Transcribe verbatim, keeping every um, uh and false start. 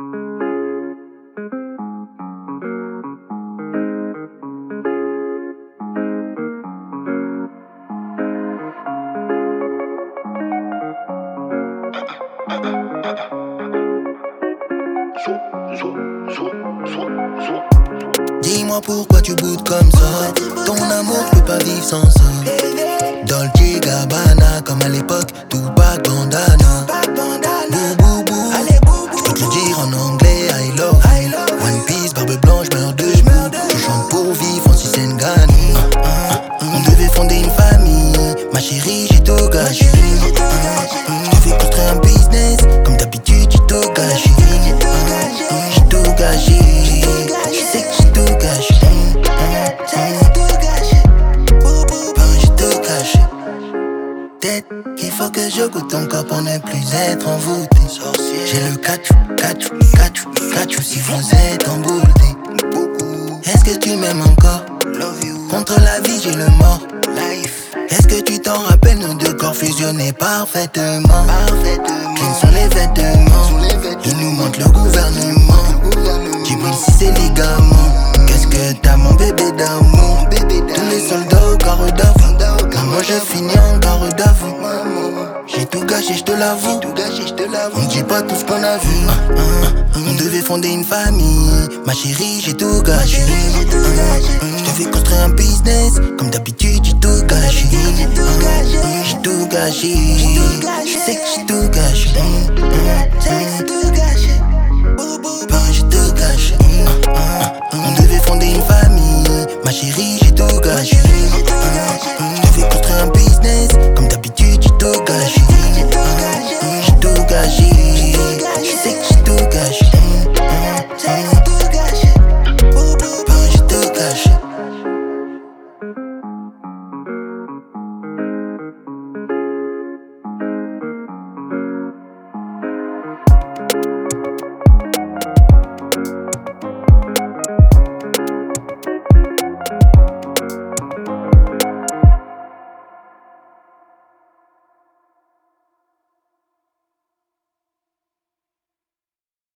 Dis-moi pourquoi tu boudes comme ça. Ton amour peut pas vivre sans ça. Dolce Gabbana comme à l'époque, Tupac Bandana. Bou bou bou, je peux te le dire en anglais, I love you. One Piece, barbe blanche, meurs de genoux. Je chante pour vivre, Francis Ngannou. On devait fonder une famille, ma chérie, j'ai tout gâché. Je devais construire un business, comme d'habitude, j'ai tout gâché. J'ai tout gâché, je sais que j'ai tout gâché. J'ai tout gâché. Peut-être qu'il faut que je goûte ton corps pour ne plus être envoûté. J'ai le cachou, cachou, cachou, cachou si vous êtes embouté. Est-ce que tu m'aimes encore? Contre la vie j'ai le mort. Est-ce que tu t'en rappelles, nos deux corps fusionnés parfaitement? Clean sont les vêtements, il nous montre le gouvernement. Djibril si c'est ligaments. Qu'est-ce que t'as mon bébé d'amour? Tous les soldats au carreau d'avant. Car moi je finis en carreau d'avant. J'ai tout gâché, je te l'avoue. On dit pas tout ce qu'on a vu. On devait fonder une famille, ma chérie, j'ai tout gâché. Je devais construire un business, comme d'habitude, j'ai tout gâché. J'ai tout gâché, je sais que j'ai tout gâché.